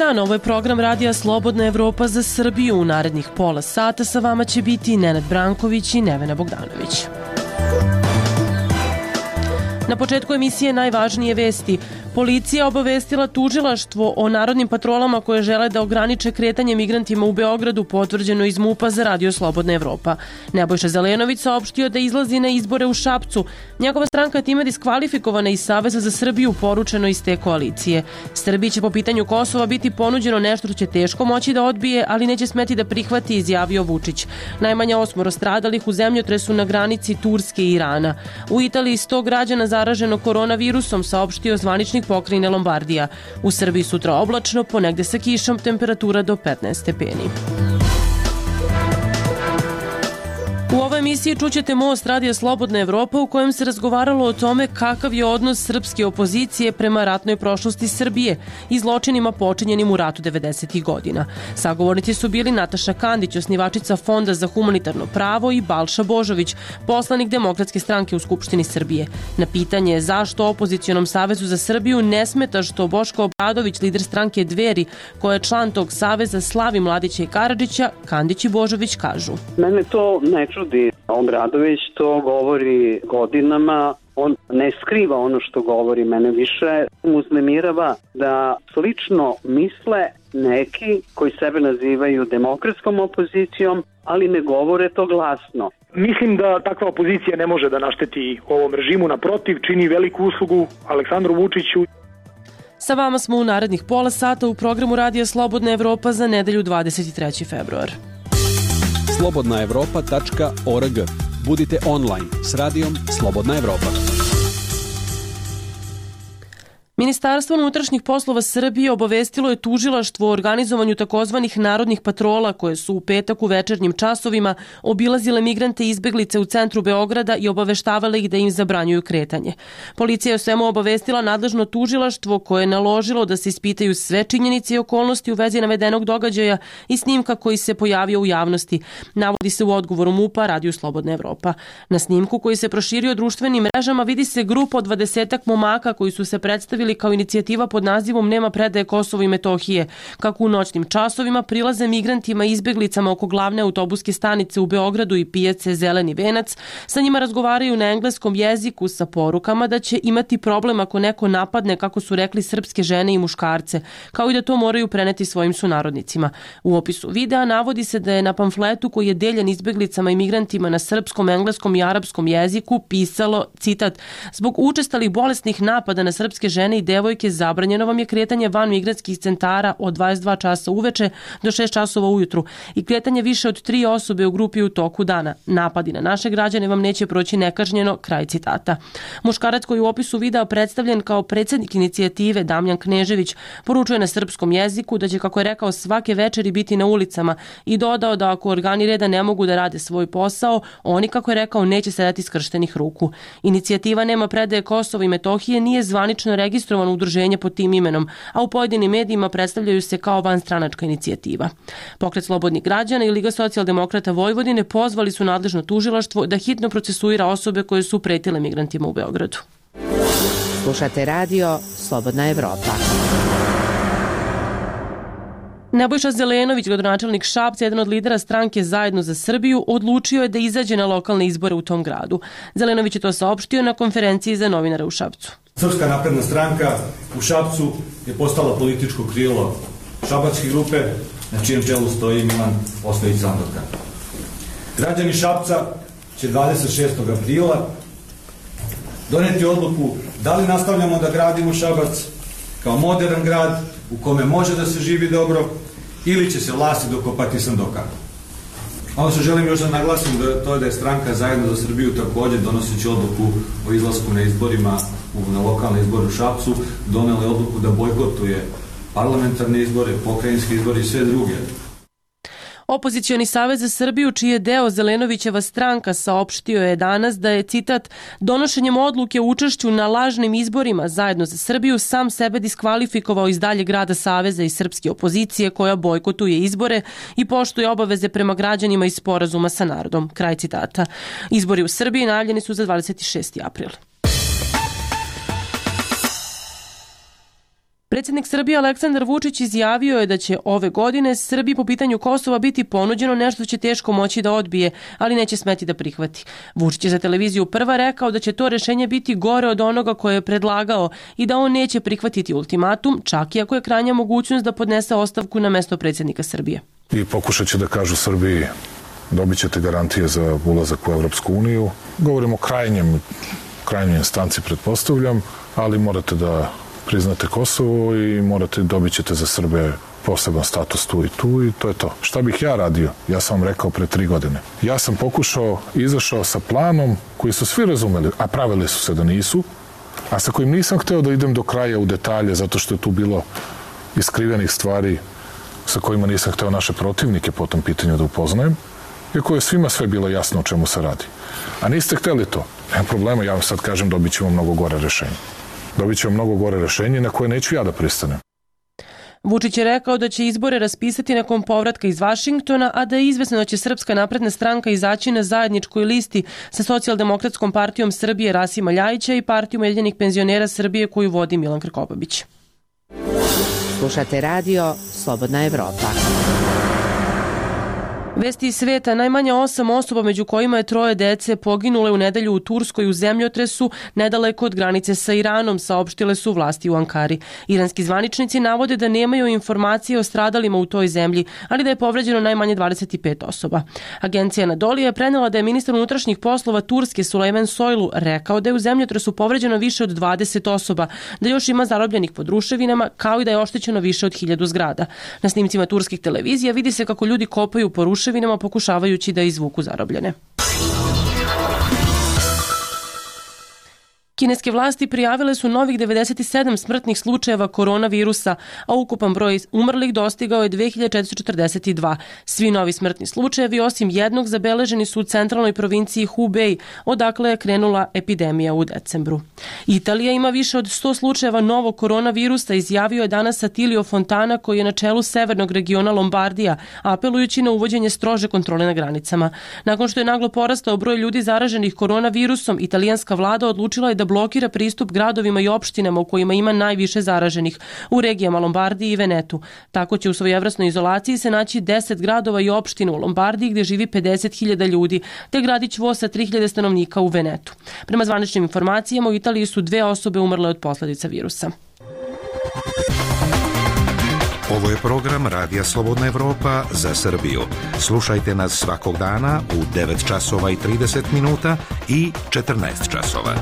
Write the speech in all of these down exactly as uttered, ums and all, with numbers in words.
dan, ovo je program Radija Slobodna Evropa za Srbiju. U narednih pola sata sa vama će biti Nenad Branković i Nevena Bogdanović. Na početku emisije najvažnije vesti. Policija obavestila tužilaštvo o narodnim patrolama koje žele da ograniče kretanje migrantima u Beogradu, potvrđeno iz MUP-a za Radio Slobodna Evropa. Nebojša Zelenović saopštio da izlazi na izbore u Šapcu. Njegova stranka je time diskvalifikovana iz Saveza za Srbiju, poručeno iz te koalicije. Srbiji će po pitanju Kosova biti ponuđeno nešto što će teško moći da odbije, ali neće smeti da prihvati, izjavio Vučić. Najmanje osmoro stradalih u zemljotresu na granici Turske i Irana. U Italiji sto građana zaraženo koronavirusom, saopštio zvaničnik pokrajine Lombardija. U Srbiji sutra oblačno, ponegde sa kišom, temperatura do petnaest stepeni. U ovoj emisiji čućete Most Radija Slobodna Evropa u kojem se razgovaralo o tome kakav je odnos srpske opozicije prema ratnoj prošlosti Srbije i zločinima počinjenim u ratu devedesetih godina. Sagovornici su bili Nataša Kandić, osnivačica Fonda za humanitarno pravo, i Balša Božović, poslanik Demokratske stranke u Skupštini Srbije. Na pitanje zašto opozicionom Savezu za Srbiju ne smeta što Boško Obradović, lider stranke Dveri, koja je član tog saveza, slavi Mladića i Karadžića, Kandić i Božović kažu: Mene to ne čudi. Obradović to govori godinama, on ne skriva ono što govori, mene više uznemirava da slično misle neki koji sebe nazivaju demokratskom opozicijom, ali ne govore to glasno. Mislim da takva opozicija ne može da našteti ovom režimu, naprotiv, čini veliku uslugu Aleksandru Vučiću. Sa vama smo u narednih pola sata u programu Radija Slobodna Evropa za nedelju dvadeset treći februar. slobodna evropa tačka org. Budite online s radijom Slobodna Evropa. Ministarstvo unutrašnjih poslova Srbije obavestilo je tužilaštvo o organizovanju takozvanih narodnih patrola koje su u petak u večernjim časovima obilazile migrante i izbeglice u centru Beograda i obaveštavale ih da im zabranjuju kretanje. Policija je o svemu obavestila nadležno tužilaštvo koje je naložilo da se ispitaju sve činjenice i okolnosti u vezi navedenog događaja i snimka koji se pojavio u javnosti, navodi se u odgovoru MUP-a Radiju Slobodna Evropa. Na snimku koji se proširio društvenim mrežama vidi se grupa od dvadesetak momaka koji su se predstavili kao inicijativa pod nazivom Nema predaje Kosovo i Metohije. Kako u noćnim časovima prilaze migrantima i izbeglicama oko glavne autobuske stanice u Beogradu i pijace Zeleni venac, sa njima razgovaraju na engleskom jeziku sa porukama da će imati problem ako neko napadne, kako su rekli, srpske žene i muškarce, kao i da to moraju preneti svojim sunarodnicima. U opisu videa navodi se da je na pamfletu koji je deljen izbeglicama i migrantima na srpskom, engleskom i arapskom jeziku pisalo, citat: "Zbog učestalih bolesnih napada na srpske žene i devojke zabranjeno vam je kretanje van migrantskih centara od dvadeset dva časa uveče do šest časova ujutru i kretanje više od tri osobe u grupi u toku dana. Napadi na naše građane vam neće proći nekažnjeno", kraj citata. Muškarac koji u opisu videa predstavljen kao predsjednik inicijative, Damjan Knežević, poručuje na srpskom jeziku da će, kako je rekao, svake večeri biti na ulicama i dodao da ako organi reda ne mogu da rade svoj posao, oni, kako je rekao, neće sedati skrštenih ruku. Inicijativa Nema predaje Kosovo i Metohije nije zvanično registrovano udruženje pod tim imenom, a u pojedinim medijima predstavljaju se kao vanstranačka inicijativa. Pokret slobodnih građana i Liga socijaldemokrata Vojvodine pozvali su nadležno tužilaštvo da hitno procesuira osobe koje su pretile migrantima u Beogradu. Slušate radio Slobodna Evropa. Nebojša Zelenović, gradonačelnik Šapca, jedan od lidera stranke Zajedno za Srbiju, odlučio je da izađe na lokalne izbore u tom gradu. Zelenović je to saopštio na konferenciji za novinare u Šapcu. Srpska napredna stranka u Šapcu je postala političko krilo šabačke grupe, na čijem čelu stoji Milan Ostojić Sandorka. Građani Šapca će dvadeset šestog aprila doneti odluku da li nastavljamo da gradimo Šabac kao modern grad u kome može da se živi dobro ili će se vlasti dokopati sandoka. Ono što želim još da naglasim, da to je da je stranka Zajedno za Srbiju također, donoseći odluku o izlasku na izborima, na lokalne izbore u Šapcu, donela je odluku da bojkotuje parlamentarne izbore, pokrajinske izbore i sve druge. Opozicioni savez za Srbiju, čiji je deo Zelenovićeva stranka, saopštio je danas da je, citat, "donošenjem odluke o učešću na lažnim izborima Zajedno za Srbiju sam sebe diskvalifikovao iz daljeg rada saveza i srpske opozicije koja bojkotuje izbore i poštuje obaveze prema građanima iz sporazuma sa narodom", kraj citata. Izbori u Srbiji najavljeni su za dvadeset šesti april. Predsjednik Srbije Aleksandar Vučić izjavio je da će ove godine Srbiji po pitanju Kosova biti ponuđeno nešto će teško moći da odbije, ali neće smeti da prihvati. Vučić je za televiziju Prva rekao da će to rešenje biti gore od onoga koje je predlagao i da on neće prihvatiti ultimatum, čak i ako je krajnja mogućnost da podnese ostavku na mesto predsjednika Srbije. I pokušat će da kažu Srbiji dobit ćete garantije za ulazak u Evropsku uniju. Govorimo o krajnjem, krajnjoj instanci, pretpostavljam, ali morate da priznate Kosovo i morate, dobit ćete za Srbe poseban status tu i tu i to je to. Šta bih ja radio? Ja sam vam rekao pre tri godine. Ja sam pokušao, izašao sa planom koji su svi razumeli, a pravili su se da nisu, a sa kojim nisam hteo da idem do kraja u detalje zato što je tu bilo iskrivenih stvari sa kojima nisam hteo naše protivnike po tom pitanju da upoznajem, iako je svima sve bilo jasno o čemu se radi. A niste hteli to? Nema problema, ja vam sad kažem dobit ćemo mnogo gore rešenje. Dobit ćemo mnogo gore rešenje na koje neću ja da pristanem. Vučić je rekao da će izbore raspisati nakon povratka iz Vašingtona, a da je izvesno da će Srpska napredna stranka izaći na zajedničkoj listi sa Socijaldemokratskom partijom Srbije Rasima Ljajića i partijom Ujedinjenih penzionera Srbije koju vodi Milan Krkobabić. Slušate radio Slobodna Evropa. Vesti iz sveta, najmanje osam osoba među kojima je troje dece poginule u nedelju u Turskoj u zemljotresu nedaleko od granice sa Iranom, saopštile su vlasti u Ankari. Iranski zvaničnici navode da nemaju informacije o stradalima u toj zemlji, ali da je povređeno najmanje dvadeset pet osoba. Agencija Anadolija je prenela da je ministar unutrašnjih poslova Turske Sulejman Soylu rekao da je u zemljotresu povređeno više od dvadeset osoba, da još ima zarobljenih pod ruševinama, kao i da je oštećeno više od hiljadu zgrada. Na snimcima turskih televizija vidi se kako ljudi kopaju po ruševinama pokušavajući da izvuku zarobljene. Kineske vlasti prijavile su novih devedeset sedam smrtnih slučajeva koronavirusa, a ukupan broj umrlih dostigao je dve hiljade četiristo četrdeset dva. Svi novi smrtni slučajevi, osim jednog, zabeleženi su u centralnoj provinciji Hubei, odakle je krenula epidemija u decembru. Italija ima više od sto slučajeva novog koronavirusa, izjavio je danas Attilio Fontana, koji je na čelu severnog regiona Lombardija, apelujući na uvođenje strože kontrole na granicama. Nakon što je naglo porastao broj ljudi zaraženih koronavirusom, italijanska vlada odlučila je da blokira pristup gradovima i opštinama u kojima ima najviše zaraženih, u regijama Lombardiji i Venetu. Tako će u svojevrsnoj izolaciji se naći deset gradova i opština u Lombardiji gdje živi pedeset hiljada ljudi, te gradić Vo sa tri hiljade stanovnika u Venetu. Prema zvaničnim informacijama u Italiji su dve osobe umrle od posljedica virusa. Ovo je program Radija Slobodna Evropa za Srbiju. Slušajte nas svakog dana u devet časova i trideset minuta i četrnaest časova.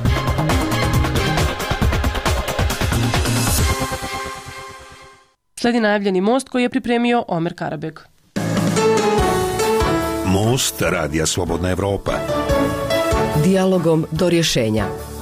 Sledi najavljeni most koji je pripremio Omer Karabeg. Most Radija Slobodna Evropa. Dijalogom do rješenja.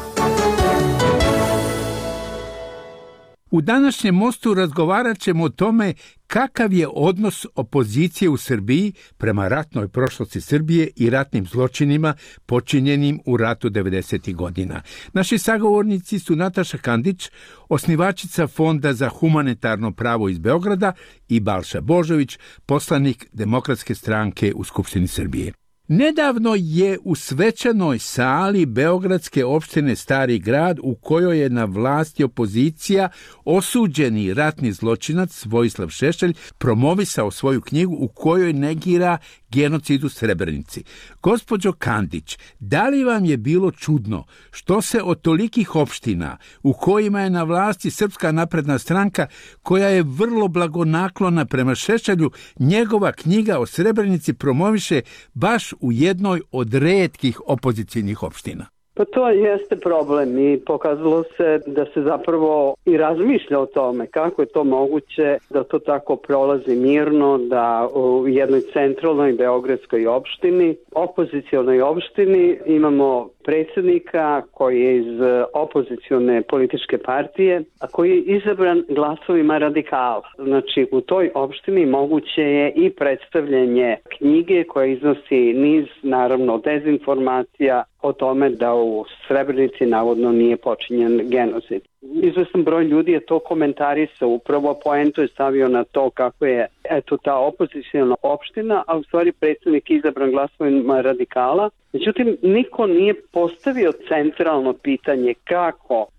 U današnjem mostu razgovarat ćemo o tome kakav je odnos opozicije u Srbiji prema ratnoj prošlosti Srbije i ratnim zločinima počinjenim u ratu devedesetih godina. Naši sagovornici su Nataša Kandić, osnivačica Fonda za humanitarno pravo iz Beograda, i Balša Božović, poslanik Demokratske stranke u Skupštini Srbije. Nedavno je u svečanoj sali Beogradske opštine Stari grad, u kojoj je na vlasti opozicija, osuđeni ratni zločinac Vojislav Šešelj promovisao svoju knjigu u kojoj negira genocid u Srebrenici. Gospođo Kandić, da li vam je bilo čudno što se od tolikih opština u kojima je na vlasti Srpska napredna stranka, koja je vrlo blagonaklona prema Šešelju, njegova knjiga o Srebrenici promoviše baš u jednoj od retkih opozicijnih opština? Pa to jeste problem i pokazalo se da se zapravo i razmišlja o tome kako je to moguće da to tako prolazi mirno, da u jednoj centralnoj beogradskoj opštini, opozicijalnoj opštini, imamo predsjednika koji je iz opozicione političke partije, a koji je izabran glasovima radikala. Znači, u toj opštini moguće je i predstavljanje knjige koja iznosi niz, naravno, dezinformacija o tome da u Srebrenici navodno nije počinjen genocid. Izvestan broj ljudi je to komentarisao, upravo poentu je stavio na to kako je eto ta opozicijna opština, a u stvari predsjednik izabran glasovima radikala. Međutim, niko nije postavio centralno pitanje kako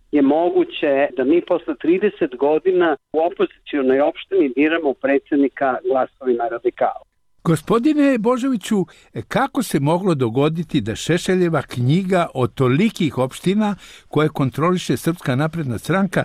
je moguće da mi posle trideset godina u opozicijonoj opštini biramo predsjednika glasovima radikala. Gospodine Božoviću, kako se moglo dogoditi da Šešeljeva knjiga o tolikih opština koje kontroliše Srpska napredna stranka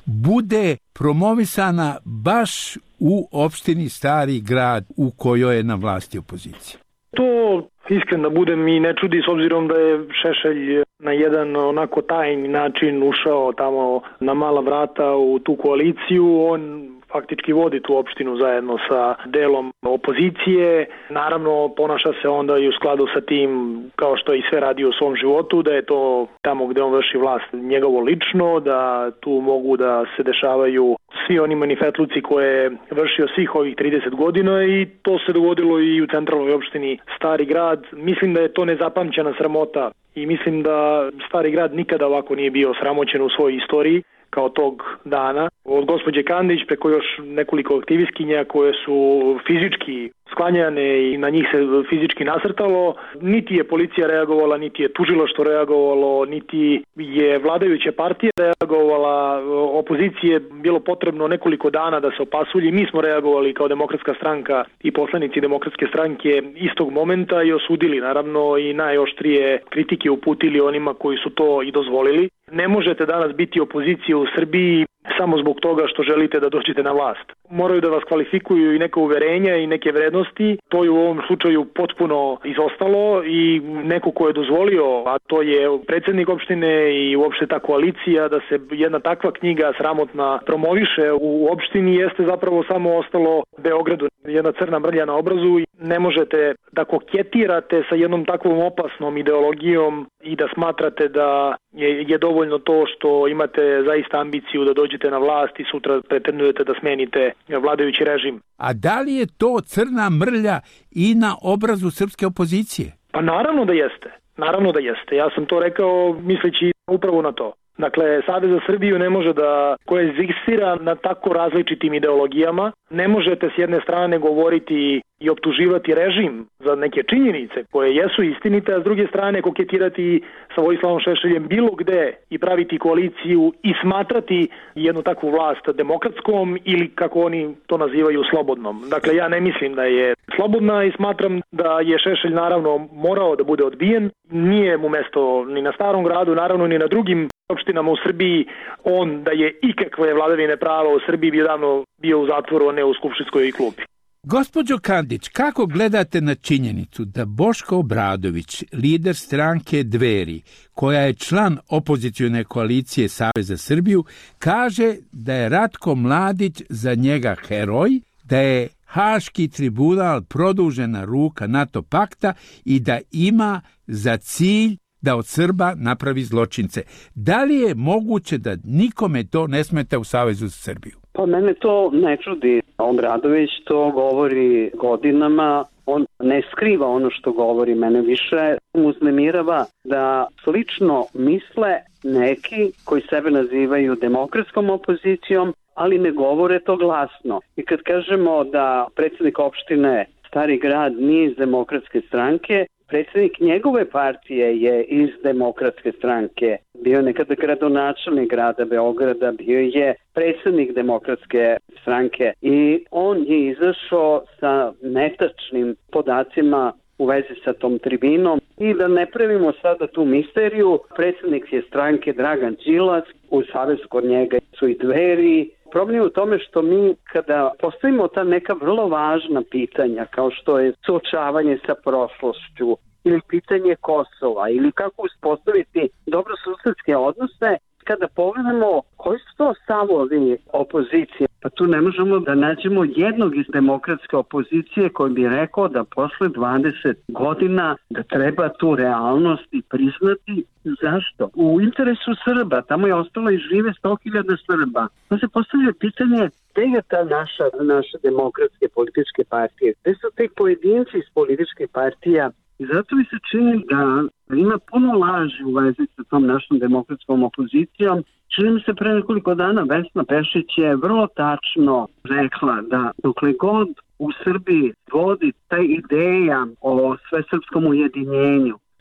bude promovisana baš u opštini Stari Grad u kojoj je na vlasti opozicija? To iskren da budem i ne čudi s obzirom da je Šešelj na jedan onako tajni način ušao tamo na mala vrata u tu koaliciju. On faktički vodi tu opštinu zajedno sa delom opozicije. Naravno, ponaša se onda i u skladu sa tim, kao što je i sve radi u svom životu, da je to tamo gde on vrši vlast njegovo lično, da tu mogu da se dešavaju svi oni manifetluci koje je vršio svih ovih trideset godina i to se dogodilo i u centralnoj opštini Stari Grad. Mislim da je to nezapamćena sramota i mislim da Stari Grad nikada ovako nije bio sramoćen u svojoj istoriji kao tog dana. Od gospođe Kandić preko još nekoliko aktivistkinja koje su fizički sklanjane i na njih se fizički nasrtalo. Niti je policija reagovala, niti je tužilaštvo reagovalo, niti je vladajuća partija reagovala. Opozicije bilo potrebno nekoliko dana da se opasulji. Mi smo reagovali kao Demokratska stranka i poslanici Demokratske stranke istog momenta i osudili naravno i najoštrije kritike uputili onima koji su to i dozvolili. Ne možete danas biti opozicija u Srbiji samo zbog toga što želite da dođete na vlast. Moraju da vas kvalifikuju i neke uverenja i neke vrednosti. To je u ovom slučaju potpuno izostalo i neko ko je dozvolio, a to je predsjednik opštine i uopšte ta koalicija, da se jedna takva knjiga sramotna promoviše u opštini, jeste zapravo samo ostalo Beogradu. Jedna crna mrlja na obrazu i ne možete da koketirate sa jednom takvom opasnom ideologijom i da smatrate da je, je dovoljno to što imate zaista ambiciju da dođete na vlast i sutra pretendujete da smenite vladajući režim. A da li je to crna mrlja i na obrazu srpske opozicije? Pa naravno da jeste. Naravno da jeste. Ja sam to rekao misleći upravo na to. Dakle, Savez za Srbiju ne može da koegzistira na tako različitim ideologijama. Ne možete s jedne strane govoriti i optuživati režim za neke činjenice koje jesu istinite, a s druge strane koketirati sa Vojislavom Šešeljem bilo gde i praviti koaliciju i smatrati jednu takvu vlast demokratskom ili kako oni to nazivaju slobodnom. Dakle, ja ne mislim da je slobodna i smatram da je Šešelj naravno morao da bude odbijen. Nije mu mesto ni na Starom Gradu, naravno ni na drugim opštinama u Srbiji. On da je ikakve vladavine prava u Srbiji bio davno bio u zatvoru, a ne u skupštinskoj klupi. Gospođo Kandić, kako gledate na činjenicu da Boško Obradović, lider stranke Dveri, koja je član opozicione koalicije Savez za Srbiju, kaže da je Ratko Mladić za njega heroj, da je Haški tribunal produžena ruka NATO pakta i da ima za cilj da od Srba napravi zločince. Da li je moguće da nikome to ne smeta u Savezu za Srbiju? Pa mene to ne čudi. Obradović to govori godinama. On ne skriva ono što govori. Mene više uznemirava da slično misle neki koji sebe nazivaju demokratskom opozicijom, ali ne govore to glasno. I kad kažemo da predsjednik opštine Stari Grad nije iz Demokratske stranke, predsjednik njegove partije je iz Demokratske stranke. Bio je nekada gradonačelnik grada Beograda, bio je predsjednik Demokratske stranke i on je izašao sa netačnim podacima u vezi sa tom tribinom. I da ne pravimo sada tu misteriju, predsjednik je stranke Dragan Đilas, u savezu kod njega su i Dveri. Problem je u tome što mi kada postavimo ta neka vrlo važna pitanja kao što je suočavanje sa prošlošću ili pitanje Kosova ili kako uspostaviti dobrosusedske odnose, kada pogledamo koji su to stavovi opozicije, pa tu ne možemo da nađemo jednog iz demokratske opozicije koji bi rekao da posle dvadeset godina da treba tu realnost i priznati. Zašto? U interesu Srba, tamo je ostalo i žive sto hiljada Srba. Pa se postavlja pitanje gde je ta naša, naše demokratske političke partije, gde su te pojedinci iz političke partija. I zato mi se čini da ima puno laži u vezi sa tom našom demokratskom opozicijom. Čini mi se pre nekoliko dana Vesna Pešić je vrlo tačno rekla da dokle god u Srbiji vodi ta ideja o svesrpskom ujedinjenju,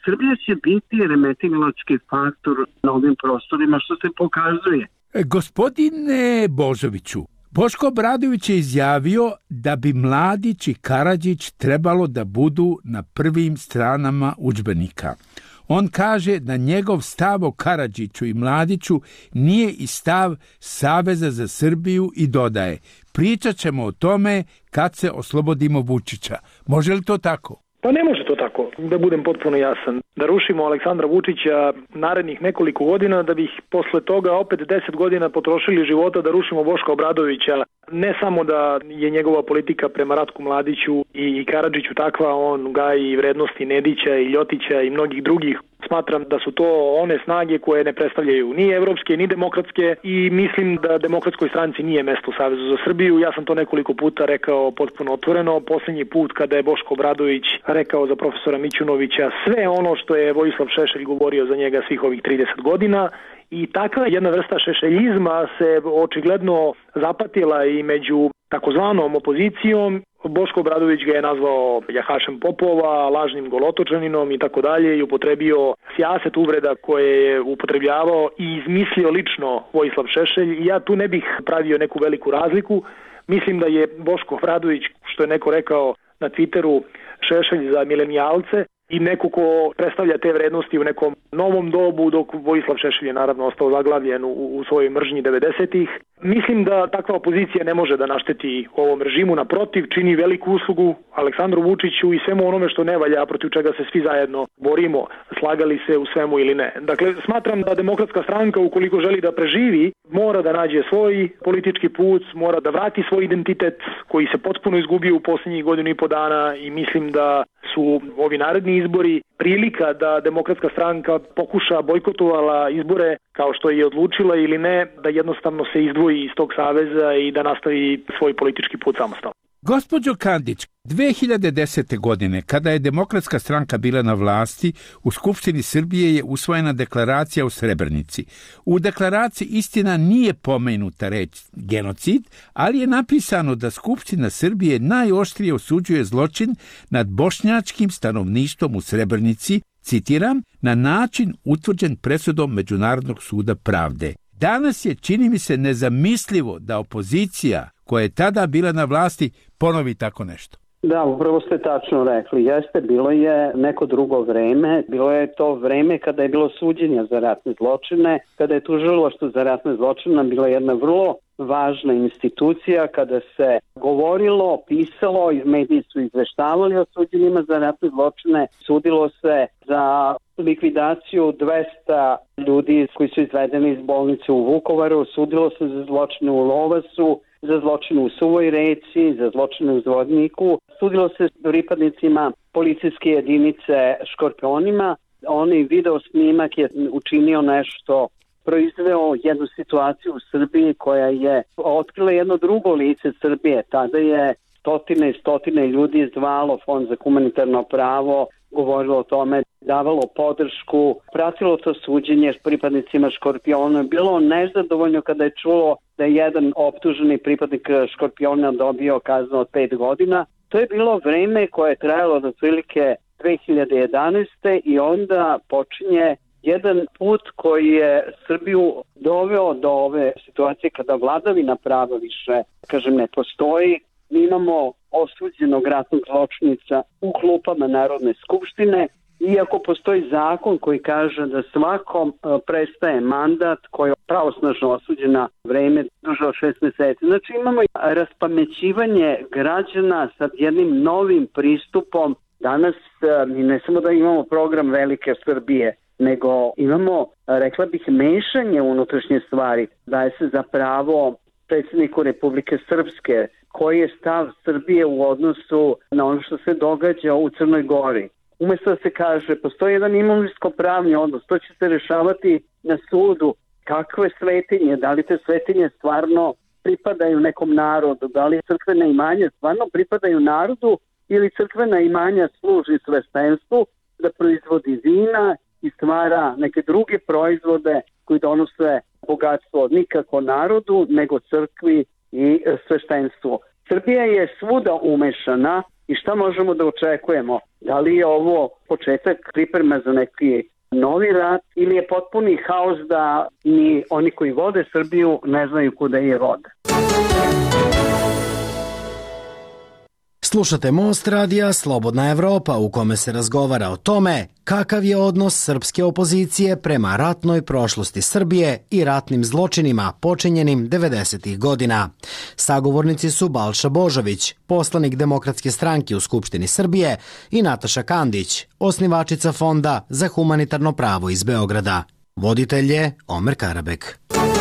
Srbija će biti remetilački faktor na ovim prostorima, što se pokazuje. E, gospodine Božoviću, Boško Obradović je izjavio da bi Mladić i Karadžić trebalo da budu na prvim stranama udžbenika. On kaže da njegov stav o Karadžiću i Mladiću nije i stav Saveza za Srbiju i dodaje: pričat ćemo o tome kad se oslobodimo Vučića. Može li to tako? Pa ne može to tako, da budem potpuno jasan. Da rušimo Aleksandra Vučića narednih nekoliko godina, da bih posle toga opet deset godina potrošili života da rušimo Boška Obradovića. Ne samo da je njegova politika prema Ratku Mladiću i Karadžiću takva, on gaji vrednosti Nedića i Ljotića i mnogih drugih. Smatram da su to one snage koje ne predstavljaju ni evropske, ni demokratske i mislim da demokratskoj stranci nije mesto u Savezu za Srbiju. Ja sam to nekoliko puta rekao potpuno otvoreno. Poslednji put kada je Boško Obradović rekao za profesora Mićunovića sve ono što je Vojislav Šešelj govorio za njega svih ovih trideset godina. I takva jedna vrsta šešeljizma se očigledno zapatila i među takozvanom opozicijom. Boško Obradović ga je nazvao jahašem popova, lažnim golotočaninom i tako dalje i upotrebio sijaset uvreda koje je upotrebljavao i izmislio lično Vojislav Šešelj. I ja tu ne bih pravio neku veliku razliku. Mislim da je Boško Obradović, što je neko rekao na Twitteru, Šešelj za milenijalce i neko ko predstavlja te vrednosti u nekom novom dobu, dok Vojislav Šešelj je naravno ostao zaglavljen u, u svojoj mržnji devedesetih. Mislim da takva opozicija ne može da našteti ovom režimu, naprotiv, čini veliku uslugu Aleksandru Vučiću i svemu onome što ne valja, protiv čega se svi zajedno borimo, slagali se u svemu ili ne. Dakle, smatram da Demokratska stranka, ukoliko želi da preživi, mora da nađe svoj politički put, mora da vrati svoj identitet koji se potpuno izgubio u posljednjih godinu i po dana i mislim da su ovi naredni izbori prilika da Demokratska stranka pokuša bojkotovala izbore kao što je odlučila ili ne, da jednostavno se izdvoji iz tog saveza i da nastavi svoj politički put samostalno. Gospođo Kandić, dve hiljade desete. godine, kada je Demokratska stranka bila na vlasti, u Skupštini Srbije je usvojena deklaracija o Srebrenici. U deklaraciji istina nije pomenuta reč genocid, ali je napisano da Skupština Srbije najoštrije osuđuje zločin nad bošnjačkim stanovništvom u Srebrenici, citiram, na način utvrđen presudom Međunarodnog suda pravde. Danas je, čini mi se, nezamislivo da opozicija koja je tada bila na vlasti ponovi tako nešto. Da, upravo ste tačno rekli. Jeste, bilo je neko drugo vreme. Bilo je to vreme kada je bilo suđenja za ratne zločine, kada je tužilaštvo za ratne zločine bila jedna vrlo važna institucija, kada se govorilo, pisalo, iz mediji su izveštavali o suđenjima za ratne zločine, sudilo se za likvidaciju dvesta ljudi koji su izvedeni iz bolnice u Vukovaru, sudilo se za zločine u Lovasu, za zločine u Suvoj Reci, za zločine u Zvodniku, sudilo se pripadnicima policijske jedinice Škorpionima. Onaj video snimak je učinio nešto, proizveo jednu situaciju u Srbiji koja je otkrila jedno drugo lice Srbije. Tada je stotine i stotine ljudi zvalo Fond za humanitarno pravo, govorilo o tome, davalo podršku, pratilo to suđenje pripadnicima Škorpiona, bilo nezadovoljno kada je čulo da je jedan optuženi pripadnik Škorpiona dobio kaznu od pet godina. To je bilo vreme koje je trajalo do otprilike dve hiljade jedanaeste. i onda počinje jedan put koji je Srbiju doveo do ove situacije kada vladavina prava više, kažem, ne postoji. Mi imamo osuđenog ratnog zločinica u klupama Narodne skupštine, iako postoji zakon koji kaže da svakom prestaje mandat koji je pravosnažno osuđen na vreme duže od šest meseci. Znači imamo raspamećivanje građana sa jednim novim pristupom. Danas mi ne samo da imamo program Velike Srbije, nego imamo, rekla bih, mešanje unutrašnje stvari. Daje se za pravo predsjedniku Republike Srpske koji je stav Srbije u odnosu na ono što se događa u Crnoj Gori. Umesto da se kaže, postoji jedan imovinsko-pravni odnos, to će se rešavati na sudu. Kakve svetinje, da li te svetinje stvarno pripadaju nekom narodu, da li crkvena imanja stvarno pripadaju narodu ili crkvena imanja služi sveštenstvu da proizvodi vina i stvara neke druge proizvode koji donose bogatstvo nikako narodu, nego crkvi i sveštenstvu. Srbija je svuda umešana i šta možemo da očekujemo? Da li je ovo početak priprema za neki novi rat ili je potpuni haos da ni oni koji vode Srbiju ne znaju kuda je vode? Slušate Most radija Slobodna Evropa u kome se razgovara o tome kakav je odnos srpske opozicije prema ratnoj prošlosti Srbije i ratnim zločinima počinjenim devedesetih godina. Sagovornici su Balša Božović, poslanik Demokratske stranke u Skupštini Srbije, i Nataša Kandić, osnivačica Fonda za humanitarno pravo iz Beograda. Voditelj je Omer Karabek.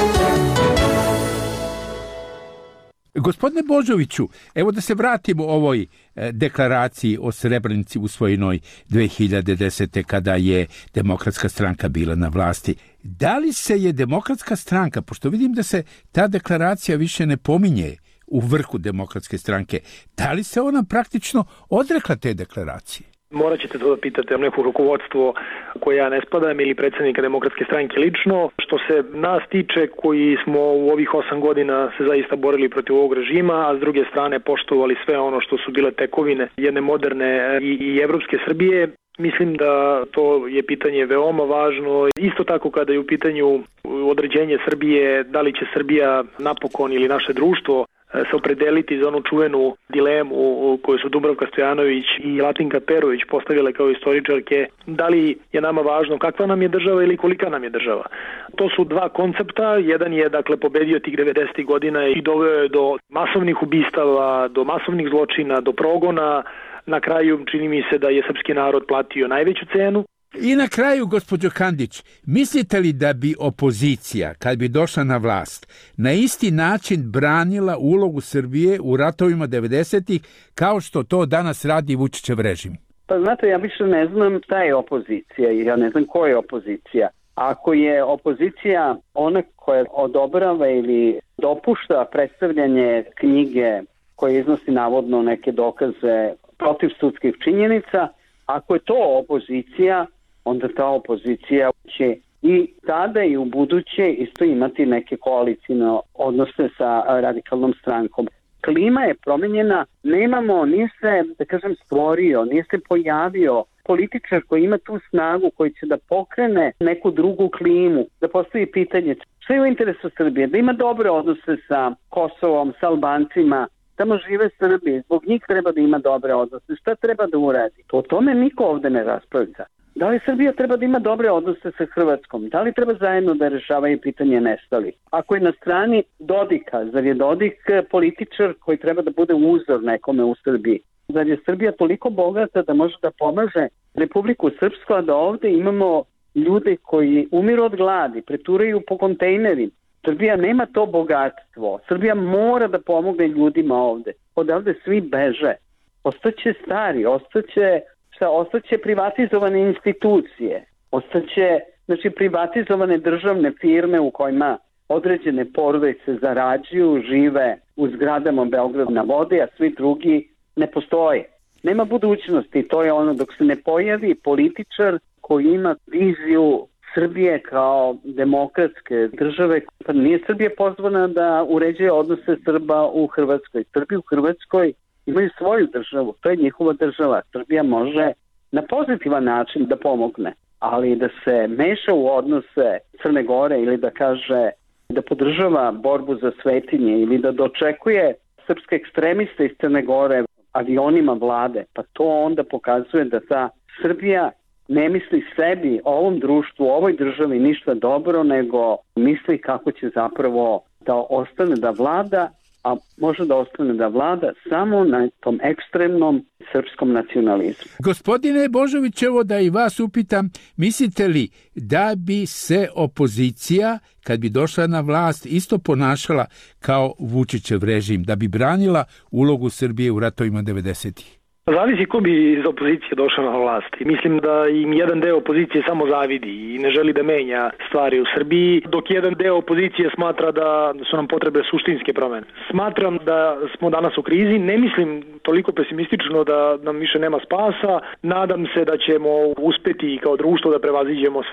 Gospodine Božoviću, evo da se vratimo ovoj deklaraciji o Srebrenici usvojenoj dve hiljade desete. kada je Demokratska stranka bila na vlasti. Da li se je Demokratska stranka, pošto vidim da se ta deklaracija više ne pominje u vrhu Demokratske stranke, da li se ona praktično odrekla te deklaracije? Morat ćete to da pitate neko rukovodstvo koje ja ne spadam ili predsjednika Demokratske stranke lično. Što se nas tiče koji smo u ovih osam godina se zaista borili protiv ovog režima, a s druge strane poštovali sve ono što su bile tekovine jedne moderne i, i evropske Srbije, mislim da to je pitanje veoma važno. Isto tako kada je u pitanju određenje Srbije, da li će Srbija napokon ili naše društvo se opredeliti za onu čuvenu dilemu koju su Dubravka Stojanović i Latinka Perović postavile kao istoričarke, da li je nama važno kakva nam je država ili kolika nam je država. To su dva koncepta, jedan je dakle pobedio tih devedesetih godina i doveo je do masovnih ubistava, do masovnih zločina, do progona. Na kraju čini mi se da je srpski narod platio najveću cenu. I na kraju, gospođo Kandić, mislite li da bi opozicija, kad bi došla na vlast, na isti način branila ulogu Srbije u ratovima devedesetih kao što to danas radi Vučićev režim? Pa znate, ja više ne znam šta je opozicija i ja ne znam ko je opozicija. Ako je opozicija ona koja odobrava ili dopušta predstavljanje knjige koje iznosi navodno neke dokaze protiv sudskih činjenica, ako je to opozicija, onda ta opozicija će i tada i u buduće isto imati neke koalicijne odnose sa radikalnom strankom. Klima je promenjena, nemamo, nije se, da kažem, stvorio, nije se pojavio političar koji ima tu snagu, koji će da pokrene neku drugu klimu, da postavi pitanje sve u interesu Srbije, da ima dobre odnose sa Kosovom, sa Albancima, tamo žive Srbi, zbog njih treba da ima dobre odnose, šta treba da uradi? O tome niko ovde ne raspravlja. Da li Srbija treba da ima dobre odnose sa Hrvatskom? Da li treba zajedno da rešavaju pitanje nestalih? Ako je na strani Dodika, zar je Dodik političar koji treba da bude uzor nekome u Srbiji? Zar je Srbija toliko bogata da može da pomaže Republiku Srpsku, a da ovde imamo ljude koji umiru od gladi, preturaju po kontejnerima? Srbija nema to bogatstvo. Srbija mora da pomogne ljudima ovde. Odavde svi beže. Ostaće stari, ostaće, šta, ostaće privatizovane institucije, ostaće znači, privatizovane državne firme u kojima određene porodice zarađuju, žive u zgradama Beograda na vodi, a svi drugi ne postoje. Nema budućnosti. To je ono dok se ne pojavi političar koji ima viziju Srbije kao demokratske države. Pa nije Srbija pozvana da uređuje odnose Srba u Hrvatskoj. Srbi u Hrvatskoj imaju svoju državu. To je njihova država. Srbija može na pozitivan način da pomogne, ali da se meša u odnose Crne Gore ili da kaže da podržava borbu za svetinje ili da dočekuje srpske ekstremiste iz Crne Gore avionima vlade, pa to onda pokazuje da ta Srbija ne misli sebi, ovom društvu, ovoj državi ništa dobro, nego misli kako će zapravo da ostane da vlada, a može da ostane da vlada samo na tom ekstremnom srpskom nacionalizmu. Gospodine Božović, evo da i vas upitam, mislite li da bi se opozicija, kad bi došla na vlast, isto ponašala kao Vučićev režim, da bi branila ulogu Srbije u ratovima devedesetih? Zavisi ko bi iz opozicije došao na vlast. Mislim da im jedan deo opozicije samo zavidi i ne želi da menja stvari u Srbiji, dok jedan deo opozicije smatra da su nam potrebe suštinske promene. Smatram da smo danas u krizi, ne mislim toliko pesimistično da nam više nema spasa. Nadam se da ćemo uspeti kao društvo da prevaziđemo sve ono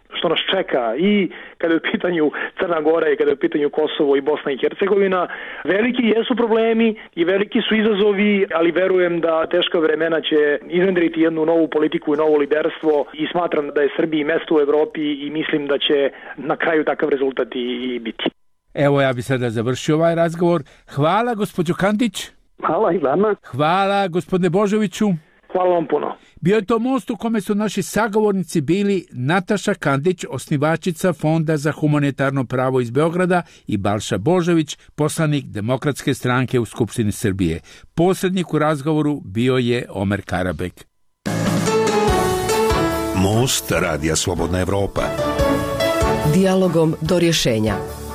što nas čeka i kada je u pitanju Crna Gora i kada je u pitanju Kosovo i Bosna i Hercegovina. Veliki jesu problemi i veliki su izazovi, ali verujem da teška vremena će iznedriti jednu novu politiku i novo liderstvo i smatram da je Srbiji mesto u Evropi i mislim da će na kraju takav rezultat i biti. Evo, ja bi sada završio ovaj razgovor. Hvala, gospođo Kandić. Hvala i vama. Hvala, gospodine Božoviću. Hvala vam puno. Bio je to most u kome su naši sagovornici bili Nataša Kandić, osnivačica Fonda za humanitarno pravo iz Beograda, i Balša Božović, poslanik Demokratske stranke u Skupštini Srbije. Posrednik u razgovoru bio je Omer Karabek. Most Radija Slobodna Evropa. Dijalogom do rješenja.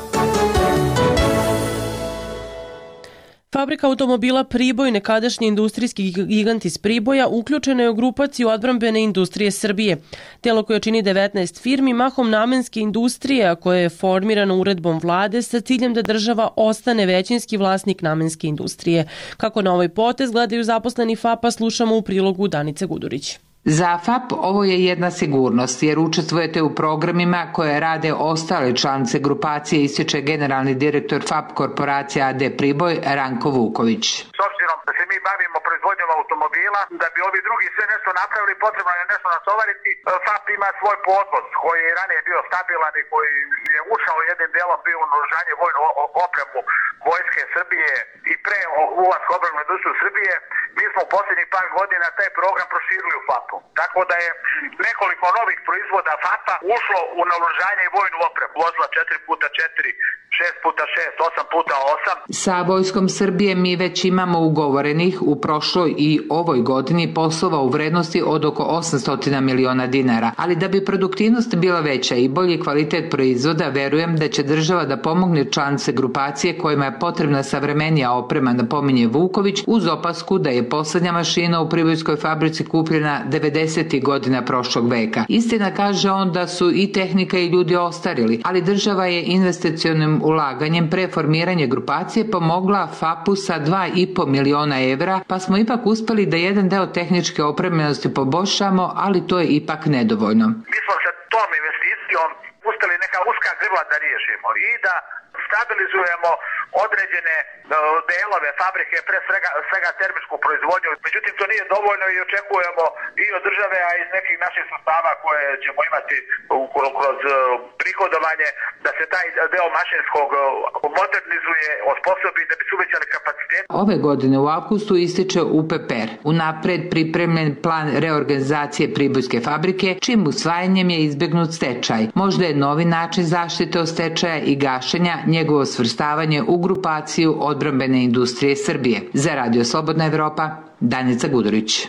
Fabrika automobila Priboj, nekadašnji industrijski gigant iz Priboja, uključena je u grupaciju odbrambene industrije Srbije. Telo koje čini devetnaest firmi, mahom namenske industrije, a koje je formirano uredbom vlade sa ciljem da država ostane većinski vlasnik namenske industrije. Kako na ovaj potez gledaju zaposleni F A P-a, slušamo u prilogu Danice Gudurić. Za F A P ovo je jedna sigurnost, jer učestvujete u programima koje rade ostale članice grupacije, ističe generalni direktor F A P korporacija A D Priboj Ranko Vuković. S obzirom da se mi bavimo proizvodnjom automobila, da bi ovi drugi sve nešto napravili, potrebno je nešto natovariti. F A P ima svoj podvoz koji je ranije bio stabilan i koji je ušao jednim delom bio u naoružanje vojnu opremu Vojske Srbije i pre ulaska u odbrambenu industriju Srbije. Mi smo u posljednjih par godina taj program proširili u F A P-u. Tako da je nekoliko novih proizvoda F A P-a ušlo u naoružanje i vojnu opremu. Vozila četiri puta četiri, šest puta šest, osam puta osam. Sa Vojskom Srbije mi već imamo ugovorenih u prošloj i ovoj godini poslova u vrednosti od oko osamsto miliona dinara. Ali da bi produktivnost bila veća i bolji kvalitet proizvoda, verujem da će država da pomogne članice grupacije kojima je potrebna savremenija oprema, napominje Vuković, uz opasku da je poslednja mašina u pribojskoj fabrici kupljena devedesetih godina prošlog veka. Istina, kaže on, da su i tehnika i ljudi ostarili, ali država je investicionim ulaganjem pre formiranje grupacije pomogla F A P-u sa dva i po miliona evra, pa smo ipak uspeli da jedan deo tehničke opremljenosti poboljšamo, ali to je ipak nedovoljno. Mi smo sa tom investicijom uspeli neka uska grla da riješimo i da stabilizujemo određene delove fabrike, pre svega, svega termičku proizvodnju. Međutim, to nije dovoljno i očekujemo i od države, a iz nekih naših sredstava koje ćemo imati kroz prihodovanje, da se taj deo mašinskog modernizuje, osposobi, da bi se uvećali kapacitet. Ove godine u avgustu ističe U P P R, unapred pripremljen plan reorganizacije Pribojske fabrike, čim usvajanjem je izbegnut stečaj. Možda je novi način zaštite od stečaja i gašenja njegovo svrstavanje u grupaciju odbrambene industrije Srbije. Za Radio Slobodna Evropa, Danica Gudurić.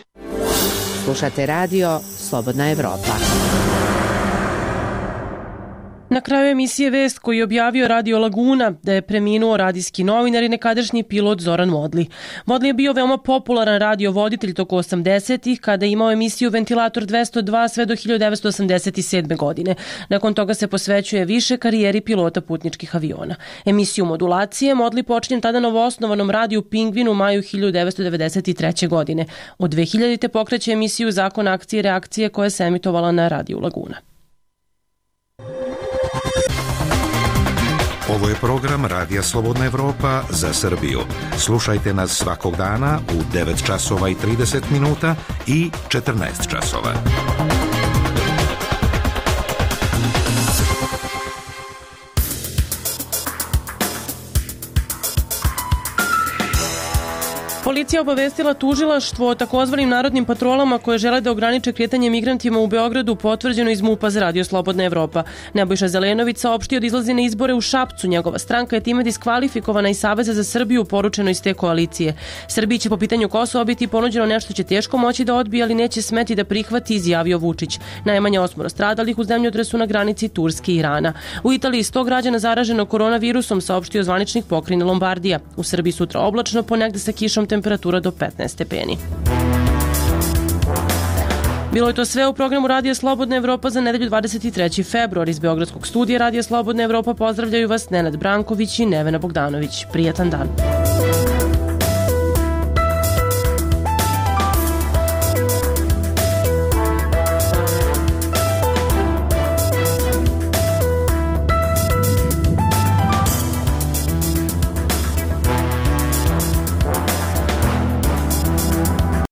Slušate Radio Slobodna Evropa. Na kraju emisije vest koji je objavio Radio Laguna da je preminuo radijski novinar i nekadašnji pilot Zoran Vodli. Vodli je bio veoma popularan radiovoditelj toko osamdesetih kada je imao emisiju Ventilator dvesta dva sve do hiljadu devetsto osamdeset sedme. godine. Nakon toga se posvećuje više karijeri pilota putničkih aviona. Emisiju Modulacije Vodli počinje tada novoosnovanom radiju Pingvin u maju hiljadu devetsto devedeset treće. godine. Od dve hiljadite pokreće emisiju Zakon akcije i reakcije koja se emitovala na Radio Laguna. Ovo je program Radija Slobodna Evropa za Srbiju. Slušajte nas svakog dana u devet časova i trideset minuta i četrnaest časova. Policija obavestila tužilaštvo o takozvanim narodnim patrolama koje žele da ograniče kretanje migrantima u Beogradu, potvrđeno iz MUP-a za Radio Slobodna Evropa. Nebojša Zelenović saopštio da izlazi na izbore u Šapcu. Njegova stranka je time diskvalifikovana iz Saveza za Srbiju, poručeno iz te koalicije. Srbiji će po pitanju Kosova biti ponuđeno nešto će teško moći da odbije, ali neće smeti da prihvati, izjavio Vučić. Najmanje osmoro stradalih u zemljotresu na granici Turske i Irana. U Italiji sto građana zaraženo koronavirusom, saopštio zvaničnik pokrajine Lombardija. U Srbiji sutra oblačno, ponegde sa kišom, temperatura do petnaest stepeni. Bilo je to sve u programu Radija Slobodna Evropa za nedelju dvadeset treći februar. Iz Beogradskog studija Radija Slobodna Evropa pozdravljaju vas Nenad Branković i Nevena Bogdanović. Prijatan dan.